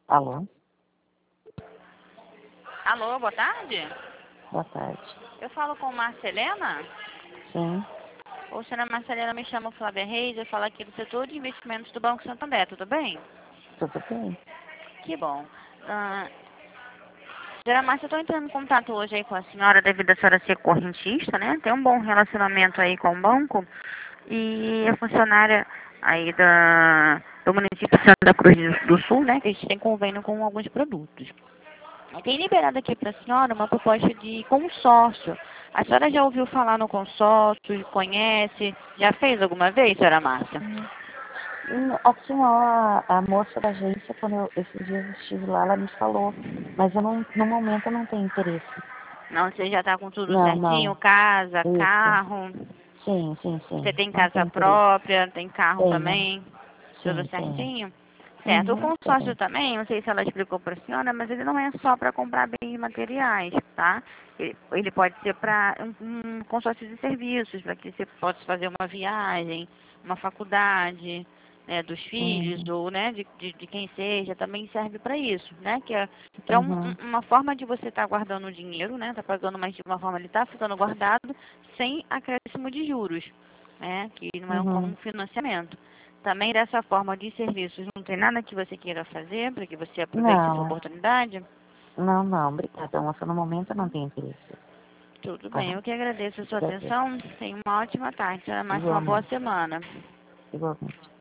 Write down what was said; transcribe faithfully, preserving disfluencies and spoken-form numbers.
Alô? Alô, boa tarde. Boa tarde. Eu falo com Marcelena. Sim, Ô, senhora Marcelena, me chamo Flávia Reis, eu falo aqui do setor de investimentos do Banco Santander, tudo bem? tudo bem? Que bom. Ah, senhora Márcia, eu estou entrando em contato hoje aí com a senhora devido a senhora ser correntista, né? Tem um bom relacionamento aí com o banco e é funcionária aí da, do município de Santa Cruz do Sul, né? Que a gente tem convênio com alguns produtos. Tem liberado aqui para a senhora uma proposta de consórcio. A senhora já ouviu falar no consórcio, conhece? Já fez alguma vez, senhora Márcia? Hum, hum, A senhora, a moça da agência, quando eu, esses dias eu estive lá, ela me falou, mas eu não, no momento eu não tenho interesse. Não, você já está com tudo Não, certinho? não, Casa, isso. carro? Sim, sim, Você sim, tem não casa tenho interesse. própria? Tem carro Tenho, também? Tudo sim, tenho. certinho? Certo. O Uhum, consórcio tenho. também, não sei se ela explicou para a senhora, mas ele não é só para comprar bens materiais, tá? Ele, ele pode ser para um, um consórcio de serviços, para que você possa fazer uma viagem, uma faculdade, né, dos filhos, Uhum, ou né, de, de, de quem seja, também serve para isso, né? Que é, que é um, uhum, um- uma forma de você estar guardando o dinheiro, né? Tá pagando, mas de uma forma ele está ficando guardado sem acréscimo de juros, né? Que não é um, como uhum. um financiamento. Também dessa forma de serviços, não tem nada que você queira fazer para que você aproveite essa Não, oportunidade? não, não, obrigada, moça, no momento eu não tenho interesse. Tudo Tá? bem, eu que agradeço a sua Agradeço. atenção. Tenha uma ótima tarde, senhora Márcia, uma boa Igualmente, semana. igualmente.